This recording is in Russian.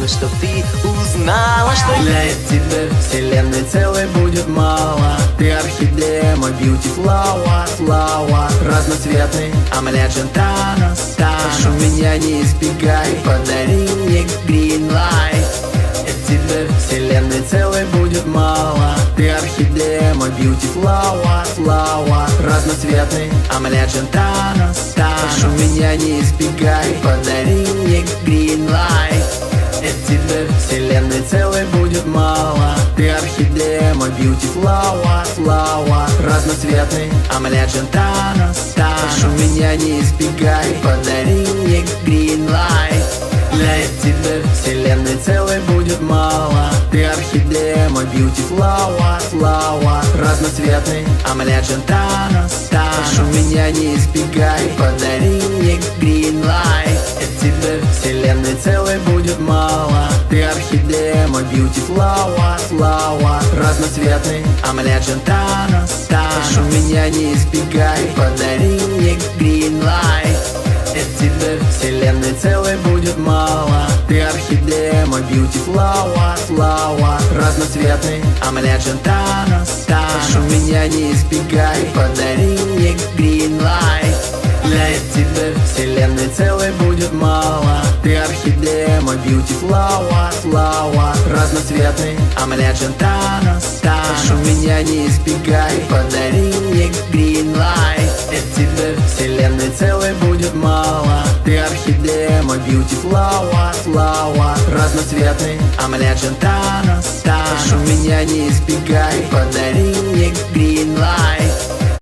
нужно, чтоб ты узнала, что для тебя вселенной целой будет мало. Ты орхидея, мой beauty flower, flower. Разноцветный омлет джентана, прошу меня не избегай, подари мне green light. От тебя вселенной целой будет мало. Ты орхидея, мой beauty flower, flower. Разноцветный омлет джентана, прошу меня не избегай, подари мне green light. От тебя вселенной целой будет мало. Ты орхидея, мой beauty flower, flower. Разноцветный омлет джентана, прошу меня не избегай, подари мне green light. Для тебя вселенной целой будет мало. Ты орхидея, мой beauty flower, flower. Разноцветный омлет джентана, прошу меня не избегай, подари мне green light. От тебя вселенной целой будет мало. Ты орхидея, мой beauty flower, flower. Разноцветный омлет джентана, прошу меня не избегай, подари мне green light. От тебя вселенной целой будет мало. Ты орхидея, мой beauty flower, flower. Разноцветный омлет джентана, прошу меня не избегай, подари мне green light. Для тебя вселенной целой будет мало. Ты орхидея, мой beauty flower, flower. Разноцветный омлет джентана, прошу меня не избегай, подари мне green light. От тебя вселенной целой будет мало. Ты орхидея, мой beauty flower, flower. Разноцветный омлет джентана, прошу меня не избегай, подари мне green light.